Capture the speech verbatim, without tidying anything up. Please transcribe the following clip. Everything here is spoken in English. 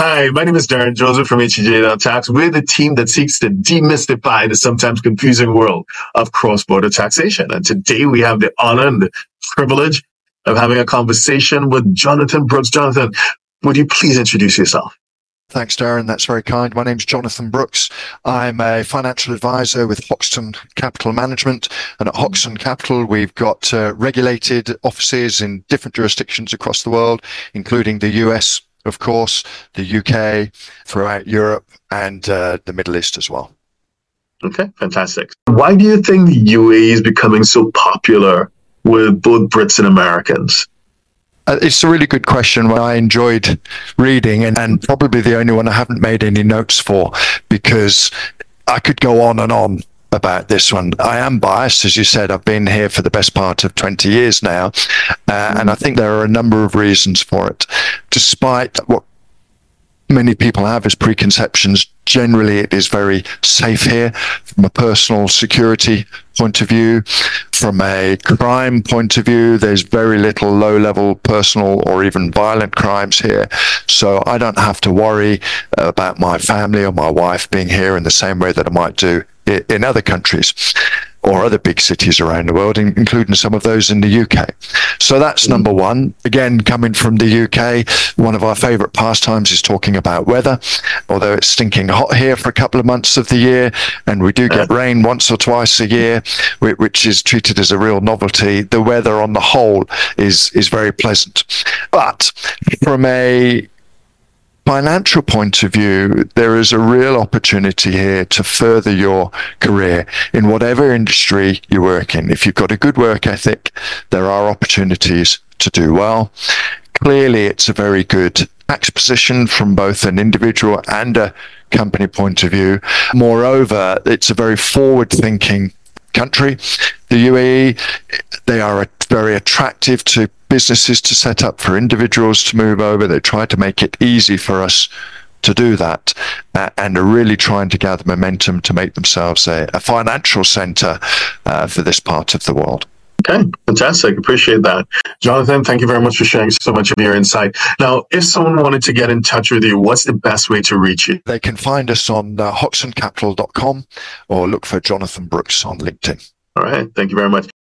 Hi, my name is Darren Joseph from H E J Tax. We're the team that seeks to demystify the sometimes confusing world of cross-border taxation. And today we have the honor and the privilege of having a conversation with Jonathan Brooks. Jonathan, would you please introduce yourself? Thanks, Darren. That's very kind. My name's Jonathan Brooks. I'm a financial advisor with Hoxton Capital Management. And at Hoxton Capital, we've got uh, regulated offices in different jurisdictions across the world, including the U S, of course, the U K, throughout Europe, and uh, the Middle East as well. Okay, fantastic. Why do you think the U A E is becoming so popular with both Brits and Americans? Uh, it's a really good question. I enjoyed reading, and, and probably the only one I haven't made any notes for, because I could go on and on about this one. I am biased, as you said. I've been here for the best part of twenty years now, uh, and I think there are a number of reasons for it. Despite what many people have as preconceptions, generally it is very safe here from a personal security point of view. From a crime point of view, there's very little low-level personal or even violent crimes here. So I don't have to worry about my family or my wife being here in the same way that I might do in other countries or other big cities around the world, including some of those in the U K. So that's number one. Again, coming from the U K, one of our favourite pastimes is talking about weather. Although it's stinking hot here for a couple of months of the year, and we do get rain once or twice a year, which is treated as a real novelty, the weather on the whole is, is very pleasant. But from a financial point of view, there is a real opportunity here to further your career in whatever industry you work in. If you've got a good work ethic, there are opportunities to do well. Clearly, it's a very good tax position from both an individual and a company point of view. Moreover, it's a very forward-thinking country. The U A E, they are very attractive to businesses to set up, for individuals to move over. They try to make it easy for us to do that, uh, and are really trying to gather momentum to make themselves a, a financial center uh, for this part of the world. Okay, fantastic. Appreciate that. Jonathan, thank you very much for sharing so much of your insight. Now, if someone wanted to get in touch with you, what's the best way to reach you? They can find us on uh, hoxton capital dot com or look for Jonathan Brooks on LinkedIn. All right. Thank you very much.